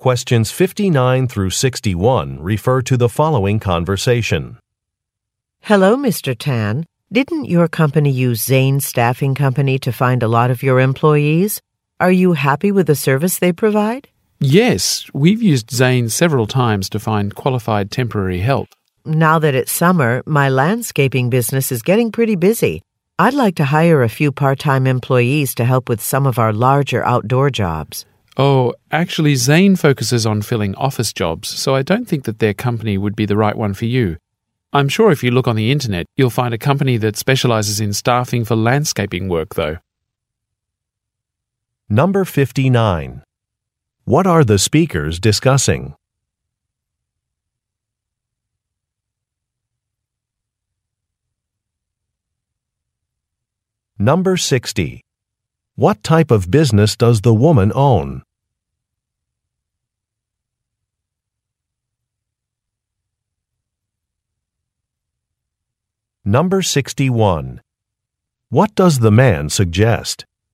Questions 59 through 61 refer to the following conversation. Hello, Mr. Tan. Didn't your company use Zane Staffing Company to find a lot of your employees? Are you happy with the service they provide? Yes, we've used Zane several times to find qualified temporary help. Now that it's summer, my landscaping business is getting pretty busy. I'd like to hire a few part-time employees to help with some of our larger outdoor jobs. Oh, actually, Zane focuses on filling office jobs, so I don't think that their company would be the right one for you. I'm sure if you look on the internet, you'll find a company that specializes in staffing for landscaping work, though. Number 59. What are the speakers discussing? Number 60. What type of business does the woman own? Number 61. What does the man suggest?